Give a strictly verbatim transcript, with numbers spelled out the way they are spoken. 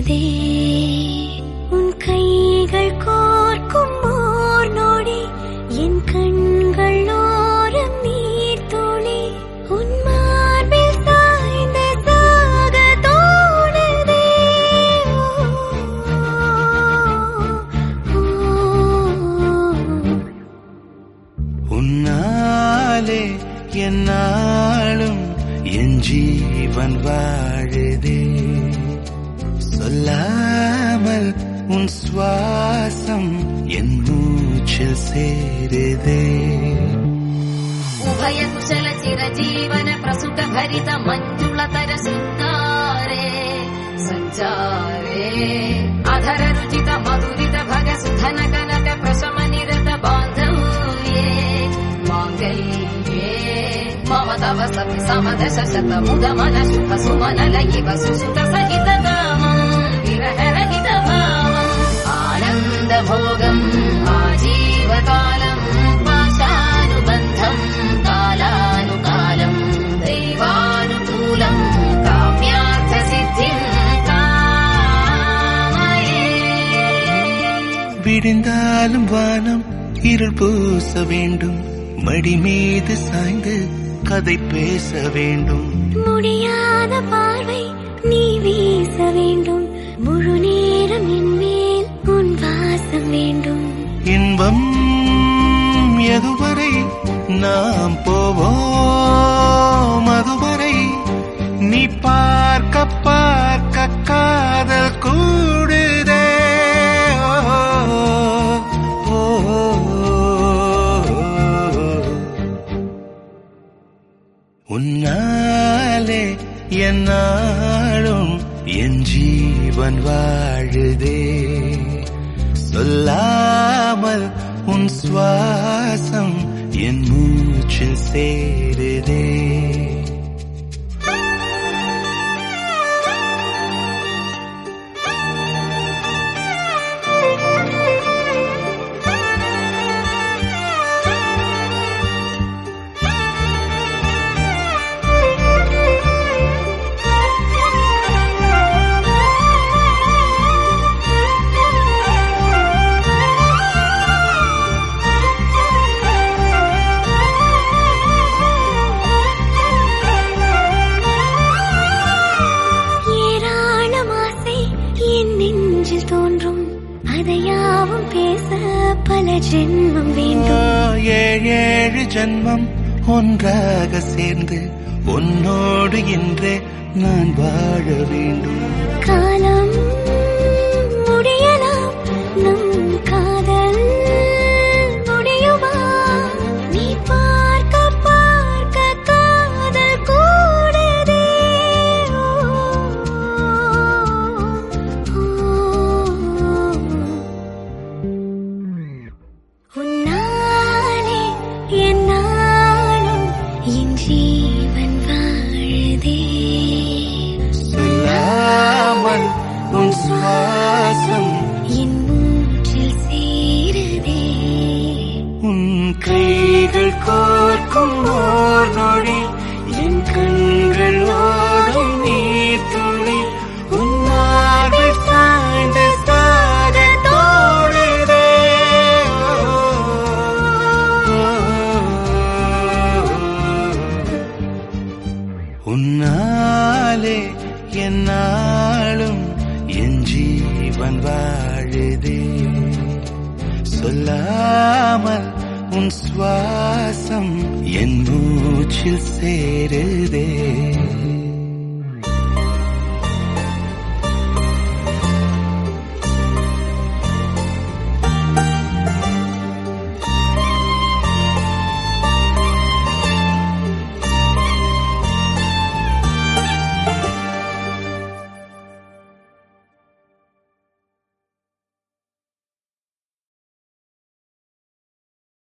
சேருதே உன் கைகள் கோர்க்கும் ஓர் நொடி என் கண்கள் ஓரம் நீர் துளி உன் மார்பில் சாய்ந்த சாக தோணுதே உன்னாலே என்னாலும் என் ஜீவன் வாழுதே சொல்லாமல் உன் சுவாசம் என் மூச்சில் சேருதே உபய குசல சிரஜீவன பிரசுக பரித மஞ்சுளதர சிந்தாரே சஞ்சாரே அதர ருಚಿತ மதுரித ಭಗ ಸುಧನ ಕನಕ ಪ್ರಶಮ ನಿರತ ಬಾಂಧವ್ಯೇ ಮಾಂಗಲ್ಯೇ ಮಮ ತವ ಸತಿ ಸಮದಶ ಶತ ಮುದ ಮನ ಶುಭ ಸುಮನ ಲಯಿವ ಸುಸುತ ಸಹಿತ ಕಾಮಂ ವಿರಹ ರಹಿತ ಭಾವಂ ಆನಂದ ಭೋಗಂ ಆಜೀವಕಾಲಂ ಪಾಶಾನುಬಂಧಂ ಕಾಲಾನುಕಾಲಂ ದೈವಾನುಕೂಲಂ ಕಾಮ್ಯಾರ್ಥ ಸಿದ್ಧಿಂ காமயே. விடிந்தாலும் வானம் இருள் பூச வேண்டும் மடி மீது சாய்ந்து கதை பேச வேண்டும் முடியாத பார்வை நீ வீச வேண்டும் முழு நேரம் என் மேல் உன் வாசம் வேண்டும் இன்பம் எதுவரை நாம் போவோம் அதுவரை நீ பார்க்க பார்க்க காதல் கூடுதே ஓ, ஓ, உன்னாலே என்னாலும் என் ஜீவன் வாழுதே சொல்லாமல் உன் சுவாசம் என் மூச்சில் சேருதே அதையாவும் பேச பல ஜென்மம் வேண்டும் ஏழேழு ஜென்மம் ஒன்றாக சேர்ந்து உன்னோடு இன்றே நான் வாழ வேண்டும் காலம் முடியலாம் நம் காதல் முடியுமா நீ பார்க்க பார்க்க காதல் கூடுதே உன்னாலே என்னாலும் என் ஜீவன் வாழுதே சொல்லாமல் உன் சுவாசம் என் மூச்சில் சேருதே உன் கைகள் கோர்க்கும் ஓர் நொடி என் கண்கள் ஓடும் நீர் துளி உன் மார்பில் சாய்ந்து சாக தோணுதே உன்னாலே என்னாலும் என் ஜீவன் வாழுதே சொல்லாமல் உன் சுவாசம் என் மூச்சில் சேருதே